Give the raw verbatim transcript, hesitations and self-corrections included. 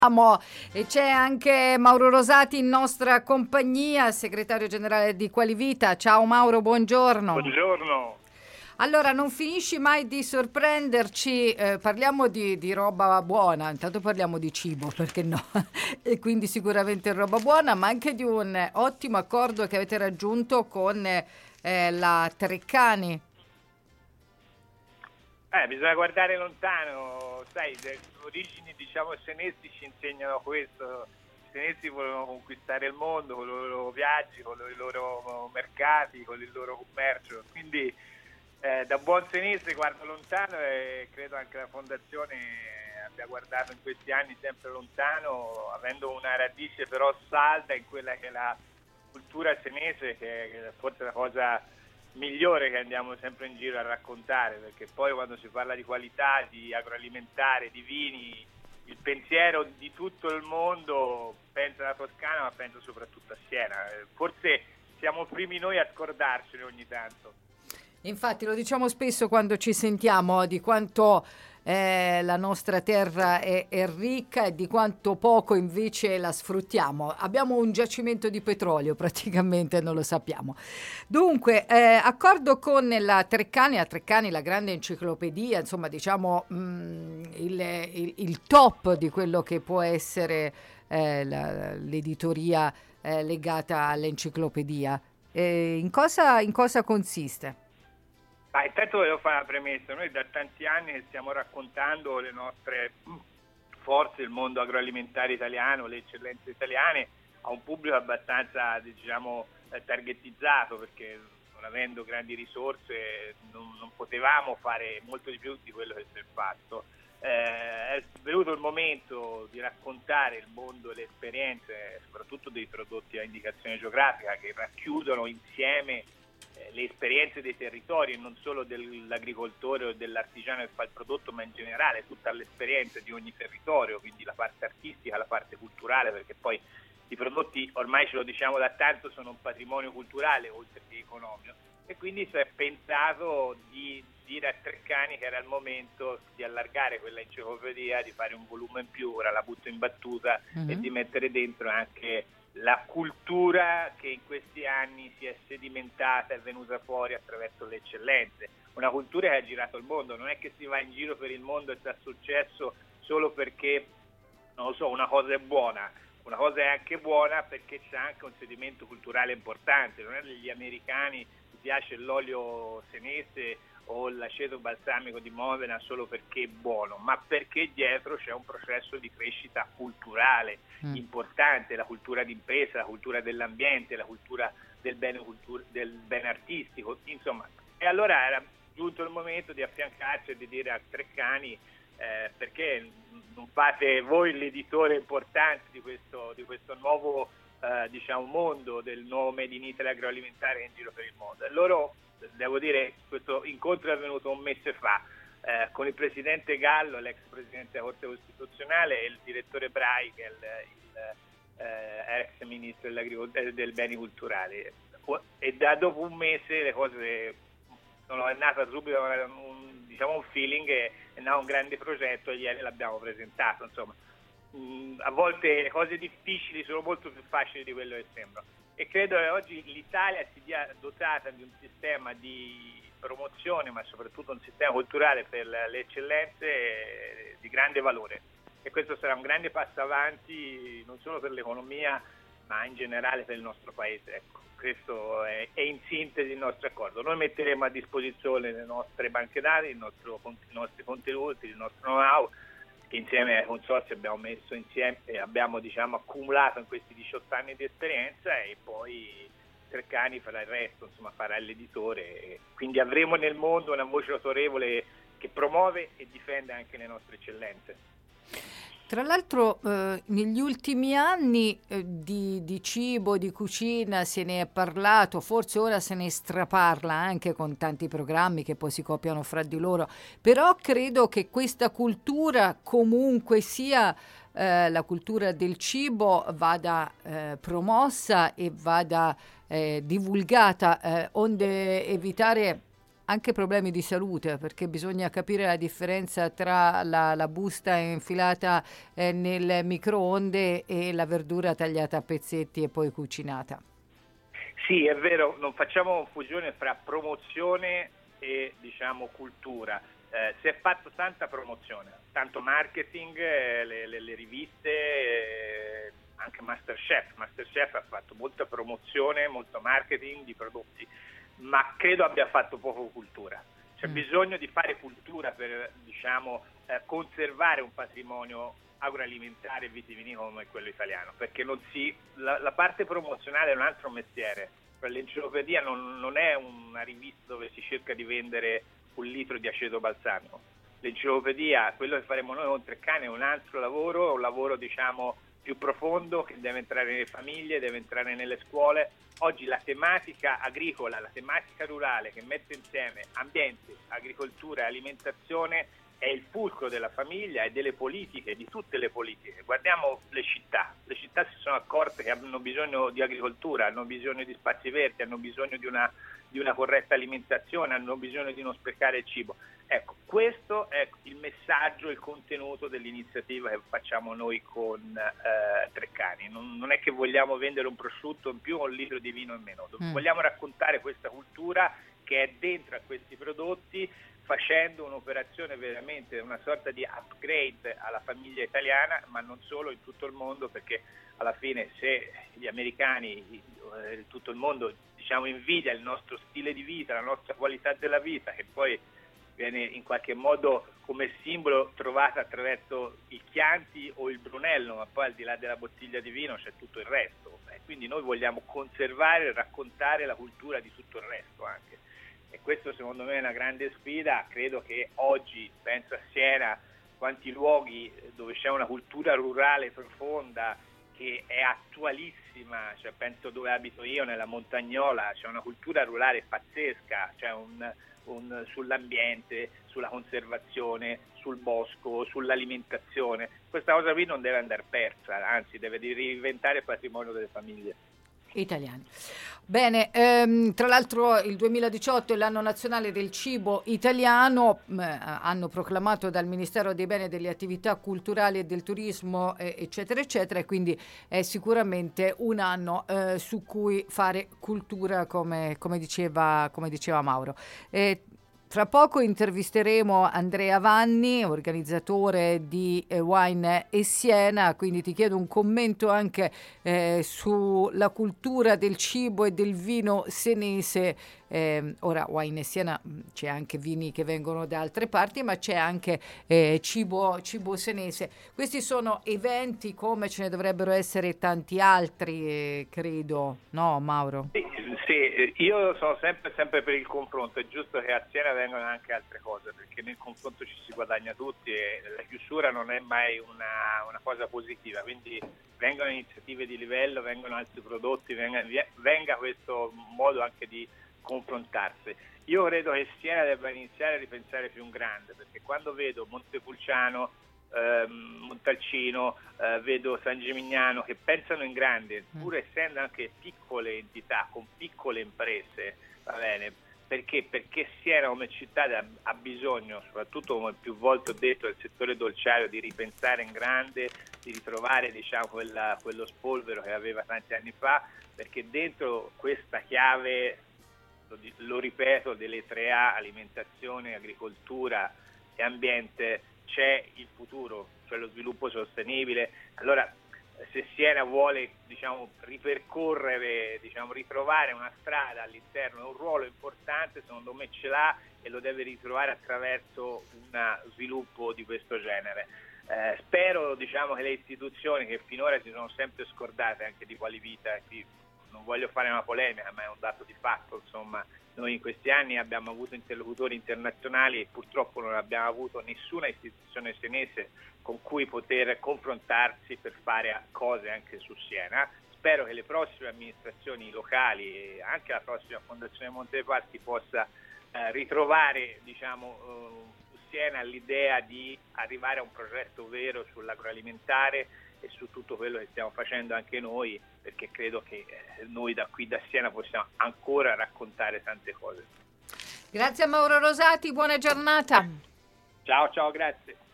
E c'è anche Mauro Rosati in nostra compagnia, segretario generale di Qualivita. Ciao Mauro, buongiorno. Buongiorno. Allora, non finisci mai di sorprenderci, eh, parliamo di, di roba buona, intanto parliamo di cibo, perché no? E quindi sicuramente roba buona, ma anche di un ottimo accordo che avete raggiunto con eh, la Treccani. Eh, bisogna guardare lontano, sai, le origini, diciamo, senesi ci insegnano questo. I senesi volevano conquistare il mondo con i loro viaggi, con i loro mercati, con il loro commercio, quindi eh, da buon senese guardo lontano e credo anche la Fondazione abbia guardato in questi anni sempre lontano, avendo una radice però salda in quella che è la cultura senese, che è forse la cosa migliore che andiamo sempre in giro a raccontare, perché poi quando si parla di qualità, di agroalimentare, di vini, il pensiero di tutto il mondo pensa alla Toscana, ma pensa soprattutto a Siena. Forse siamo primi noi a scordarcene ogni tanto. Infatti lo diciamo spesso quando ci sentiamo di quanto eh, la nostra terra è, è ricca e di quanto poco invece la sfruttiamo. Abbiamo un giacimento di petrolio, praticamente non lo sappiamo. Dunque, eh, accordo con la Treccani, la Treccani, la grande enciclopedia, insomma diciamo mh, il, il, il top di quello che può essere eh, la, l'editoria eh, legata all'enciclopedia. Eh, in cosa, in cosa consiste? Ah, intanto volevo fare una premessa, noi da tanti anni che stiamo raccontando le nostre forze, il mondo agroalimentare italiano, le eccellenze italiane, a un pubblico abbastanza, diciamo, targetizzato, perché non avendo grandi risorse non, non potevamo fare molto di più di quello che si è fatto. Eh, è venuto il momento di raccontare il mondo e le esperienze, soprattutto dei prodotti a indicazione geografica, che racchiudono insieme le esperienze dei territori e non solo dell'agricoltore o dell'artigiano che fa il prodotto, ma in generale tutta l'esperienza di ogni territorio, quindi la parte artistica, la parte culturale, perché poi i prodotti, ormai ce lo diciamo da tanto, sono un patrimonio culturale oltre che economico, e quindi si è pensato di dire a Treccani che era il momento di allargare quella enciclopedia, di fare un volume in più, ora la butto in battuta, mm-hmm. e di mettere dentro anche la cultura che in questi anni si è sedimentata e venuta fuori attraverso le eccellenze, una cultura che ha girato il mondo. Non è che si va in giro per il mondo e sta successo solo perché, non lo so, una cosa è buona, una cosa è anche buona perché c'è anche un sedimento culturale importante. Non è che gli americani gli piace l'olio senese o l'aceto balsamico di Modena solo perché è buono, ma perché dietro c'è un processo di crescita culturale mm. importante, la cultura d'impresa, la cultura dell'ambiente, la cultura del bene, cultura, del bene artistico, insomma. E allora era giunto il momento di affiancarci e di dire a Treccani eh, perché non fate voi l'editore importante di questo, di questo nuovo eh, diciamo mondo, del nuovo Made in Italy agroalimentare in giro per il mondo. E loro, devo dire, questo incontro è avvenuto un mese fa eh, con il presidente Gallo, l'ex presidente della Corte Costituzionale, e il direttore Brai, che è il, il eh, ex ministro dei beni culturali. E da dopo un mese le cose sono è nata subito un, diciamo, un feeling, e è nato un grande progetto e ieri l'abbiamo presentato. Insomma, mh, a volte le cose difficili sono molto più facili di quello che sembra. E credo che oggi l'Italia si dia dotata di un sistema di promozione, ma soprattutto un sistema culturale per le eccellenze di grande valore. E questo sarà un grande passo avanti non solo per l'economia, ma in generale per il nostro paese. Ecco, questo è, è in sintesi il nostro accordo. Noi metteremo a disposizione le nostre banche dati, il nostro, i nostri contenuti, il nostro know-how, che insieme ai consorzi abbiamo messo insieme e abbiamo, diciamo, accumulato in questi diciotto anni di esperienza, e poi Treccani farà il resto, insomma farà l'editore, e quindi avremo nel mondo una voce autorevole che promuove e difende anche le nostre eccellenze. Tra l'altro eh, negli ultimi anni eh, di, di cibo, di cucina se ne è parlato, forse ora se ne straparla anche con tanti programmi che poi si copiano fra di loro, però credo che questa cultura comunque sia eh, la cultura del cibo vada eh, promossa e vada eh, divulgata, eh, onde evitare anche problemi di salute, perché bisogna capire la differenza tra la, la busta infilata eh, nel microonde e la verdura tagliata a pezzetti e poi cucinata. Sì, è vero, non facciamo confusione fra promozione e diciamo cultura. Eh, si è fatto tanta promozione, tanto marketing, eh, le, le, le riviste, eh, anche Masterchef. Masterchef ha fatto molta promozione, molto marketing di prodotti, ma credo abbia fatto poco cultura. C'è mm. bisogno di fare cultura per diciamo eh, conservare un patrimonio agroalimentare e vitivinicolo come quello italiano, perché non si, la, la parte promozionale è un altro mestiere. L'enciclopedia non, non è una rivista dove si cerca di vendere un litro di aceto balsamico. L'enciclopedia, quello che faremo noi con Treccani, è un altro lavoro, un lavoro diciamo più profondo che deve entrare nelle famiglie, deve entrare nelle scuole. Oggi la tematica agricola, la tematica rurale che mette insieme ambiente, agricoltura e alimentazione è il fulcro della famiglia e delle politiche, di tutte le politiche. Guardiamo le città, le città si sono accorte che hanno bisogno di agricoltura, hanno bisogno di spazi verdi, hanno bisogno di una, di una corretta alimentazione, hanno bisogno di non sprecare il cibo. Ecco, questo è il messaggio, il contenuto dell'iniziativa che facciamo noi con eh, Treccani. Non, non è che vogliamo vendere un prosciutto in più o un litro di vino in meno, mm. vogliamo raccontare questa cultura che è dentro a questi prodotti, facendo un'operazione veramente, una sorta di upgrade alla famiglia italiana, ma non solo, in tutto il mondo, perché alla fine se gli americani, eh, tutto il mondo diciamo invidia il nostro stile di vita, la nostra qualità della vita, che poi viene in qualche modo come simbolo trovata attraverso il Chianti o il Brunello, ma poi al di là della bottiglia di vino c'è tutto il resto. Eh, quindi noi vogliamo conservare e raccontare la cultura di tutto il resto anche. E questo secondo me è una grande sfida. Credo che oggi, penso a Siena, quanti luoghi dove c'è una cultura rurale profonda che è attualissima, cioè penso dove abito io, nella Montagnola, c'è una cultura rurale pazzesca, c'è un, un, sull'ambiente, sulla conservazione, sul bosco, sull'alimentazione. Questa cosa qui non deve andare persa, anzi deve diventare patrimonio delle famiglie italiani. Bene, ehm, tra l'altro il duemiladiciotto è l'anno nazionale del cibo italiano, eh, hanno proclamato dal Ministero dei Beni e delle Attività Culturali e del Turismo, eh, eccetera, eccetera, e quindi è sicuramente un anno eh, su cui fare cultura, come, come, diceva, come diceva Mauro. Eh, Fra poco intervisteremo Andrea Vanni, organizzatore di eh, Wine e Siena, quindi ti chiedo un commento anche eh, sulla cultura del cibo e del vino senese. Eh, ora, Wine e Siena c'è anche vini che vengono da altre parti, ma c'è anche eh, cibo, cibo senese. Questi sono eventi come ce ne dovrebbero essere tanti altri, eh, credo, no Mauro? Sì, sì, io sono sempre, sempre per il confronto, è giusto che a Siena vengano anche altre cose, perché nel confronto ci si guadagna tutti e la chiusura non è mai una, una cosa positiva, quindi vengono iniziative di livello, vengono altri prodotti, venga, venga questo modo anche di confrontarsi. Io credo che Siena debba iniziare a ripensare più in grande, perché quando vedo Montepulciano, eh, Montalcino, eh, vedo San Gimignano che pensano in grande, pur essendo anche piccole entità con piccole imprese, va bene, perché? Perché Siena come città ha bisogno, soprattutto come più volte ho detto, del settore dolciario, di ripensare in grande, di ritrovare diciamo quella, quello spolvero che aveva tanti anni fa, perché dentro questa chiave, lo ripeto, delle tre A, alimentazione, agricoltura e ambiente, c'è il futuro, cioè lo sviluppo sostenibile. Allora, se Siena vuole diciamo, ripercorrere, diciamo, ritrovare una strada all'interno, un ruolo importante, secondo me ce l'ha e lo deve ritrovare attraverso un sviluppo di questo genere. Eh, spero diciamo, che le istituzioni che finora si sono sempre scordate anche di quali vita, qui non voglio fare una polemica, ma è un dato di fatto, insomma, noi in questi anni abbiamo avuto interlocutori internazionali e purtroppo non abbiamo avuto nessuna istituzione senese con cui poter confrontarsi per fare cose anche su Siena. Spero che le prossime amministrazioni locali e anche la prossima Fondazione Monte dei Paschi possa eh, ritrovare diciamo, eh, su Siena l'idea di arrivare a un progetto vero sull'agroalimentare e su tutto quello che stiamo facendo anche noi, perché credo che noi da qui da Siena possiamo ancora raccontare tante cose. Grazie a Mauro Rosati, buona giornata. Ciao, ciao, grazie.